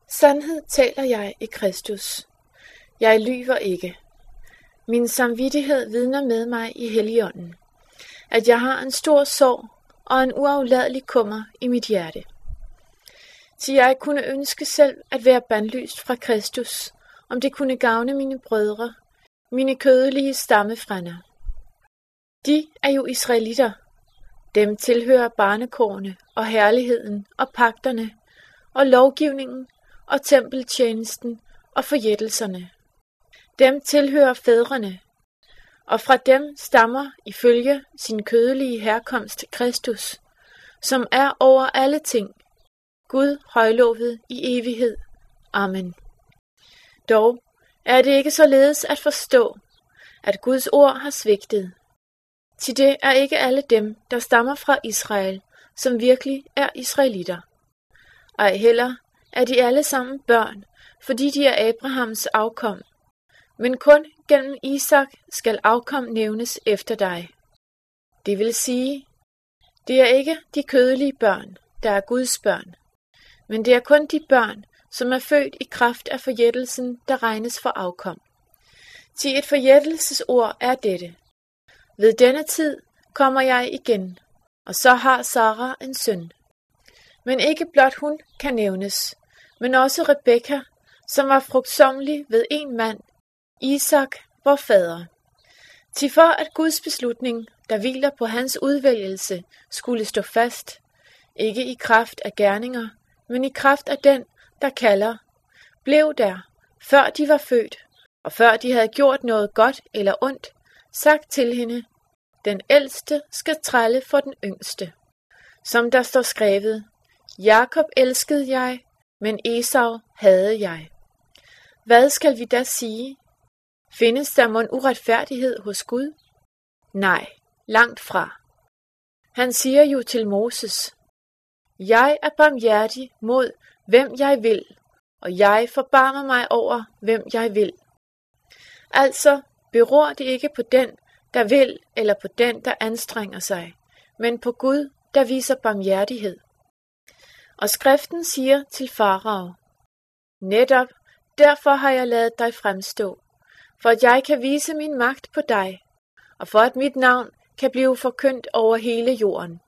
Sandhed taler jeg i Kristus. Jeg lyver ikke. Min samvittighed vidner med mig i Helligånden, at jeg har en stor sorg og en uafladelig kummer i mit hjerte. Så jeg kunne ønske selv at være bandlyst fra Kristus, om det kunne gavne mine brødre, mine kødelige stammefrænder. De er jo israelitter. Dem tilhører barnekårene og herligheden og pagterne og lovgivningen og tempeltjenesten og forjættelserne. Dem tilhører fædrene, og fra dem stammer ifølge sin kødelige herkomst Kristus, som er over alle ting, Gud højlovet i evighed. Amen. Dog er det ikke således at forstå, at Guds ord har svigtet. Til det er ikke alle dem, der stammer fra Israel, som virkelig er israelitter. Ej heller er de alle sammen børn, fordi de er Abrahams afkom. Men kun gennem Isak skal afkom nævnes efter dig. Det vil sige, det er ikke de kødelige børn, der er Guds børn, men det er kun de børn, som er født i kraft af forjættelsen, der regnes for afkom. Til et forjættelsesord er dette: ved denne tid kommer jeg igen, og så har Sara en søn. Men ikke blot hun kan nævnes, men også Rebekka, som var frugtsommelig ved en mand, Isak, vor fader. Til for at Guds beslutning, der hviler på hans udvælgelse, skulle stå fast, ikke i kraft af gerninger, men i kraft af den, der kalder, blev der, før de var født, og før de havde gjort noget godt eller ondt, sagt til hende: den ældste skal trælle for den yngste. Som der står skrevet: Jakob elskede jeg, men Esau hadede jeg. Hvad skal vi da sige? Findes der mon uretfærdighed hos Gud? Nej, langt fra. Han siger jo til Moses: jeg er barmhjertig mod, hvem jeg vil, og jeg forbarmer mig over, hvem jeg vil. Altså beror det ikke på den, der vil, eller på den, der anstrenger sig, men på Gud, der viser barmhjertighed. Og skriften siger til Farao: netop derfor har jeg ladet dig fremstå, for at jeg kan vise min magt på dig, og for at mit navn kan blive forkyndt over hele jorden.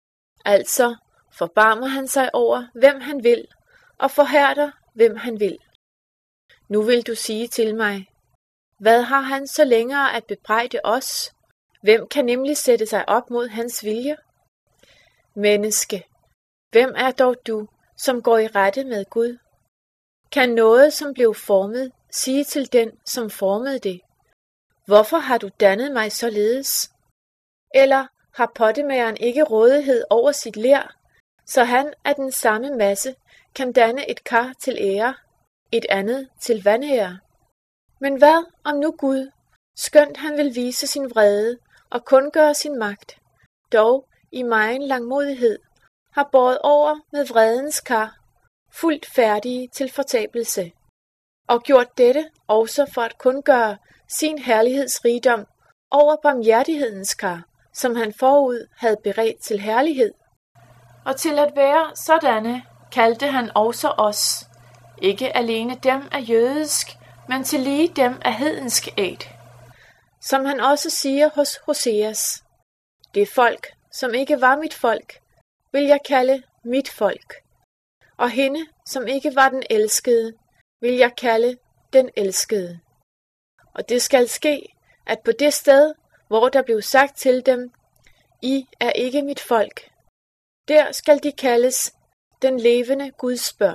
Altså forbarmer han sig over, hvem han vil, og forhærder, hvem han vil. Nu vil du sige til mig: hvad har han så længere at bebrejde os? Hvem kan nemlig sætte sig op mod hans vilje? Menneske, hvem er dog du, som går i rette med Gud? Kan noget, som blev formet, sige til den, som formede det: hvorfor har du dannet mig således? Eller har pottemageren ikke rådighed over sit ler, så han af den samme masse kan danne et kar til ære, et andet til vanære? Men hvad om nu Gud, skønt han vil vise sin vrede og kun gøre sin magt, dog i megen langmodighed har båret over med vredens kar, fuldt færdige til fortabelse, og gjort dette også for at kun gøre sin herlighedsrigdom over barmhjertighedens kar, som han forud havde beredt til herlighed. Og til at være sådanne kaldte han også os, ikke alene dem af jødisk, men til lige dem af hedensk æt. Som han også siger hos Hoseas: det folk, som ikke var mit folk, vil jeg kalde mit folk. Og hende, som ikke var den elskede, vil jeg kalde den elskede. Og det skal ske, at på det sted, hvor der blev sagt til dem: I er ikke mit folk, der skal de kaldes den levende Guds børn.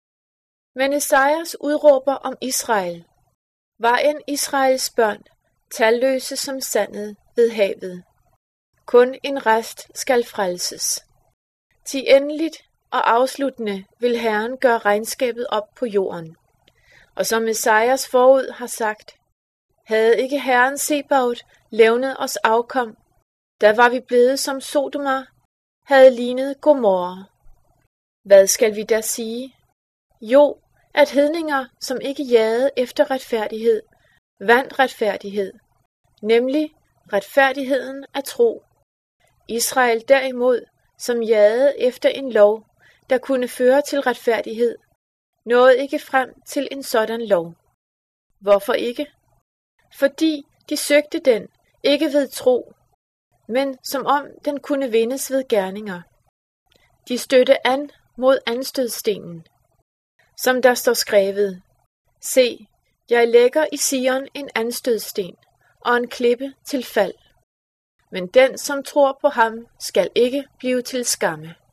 Men Esajas udråber om Israel: var end Israels børn talløse som sandet ved havet. Kun en rest skal frelses. Til endeligt og afsluttende vil Herren gøre regnskabet op på jorden. Og som Esajas forud har sagt: havde ikke Herren Sebaot levnet os afkom, da var vi blevet som Sodoma, havde lignet Gomorra. Hvad skal vi da sige? Jo, at hedninger, som ikke jagede efter retfærdighed, vandt retfærdighed, nemlig retfærdigheden af tro. Israel derimod, som jagede efter en lov, der kunne føre til retfærdighed, nåede ikke frem til en sådan lov. Hvorfor ikke? Fordi de søgte den ikke ved tro, men som om den kunne vindes ved gerninger. De stødte an mod anstødstenen, som der står skrevet: Se, jeg lægger i Sion en anstødsten og en klippe til fald. Men den, som tror på ham, skal ikke blive til skamme.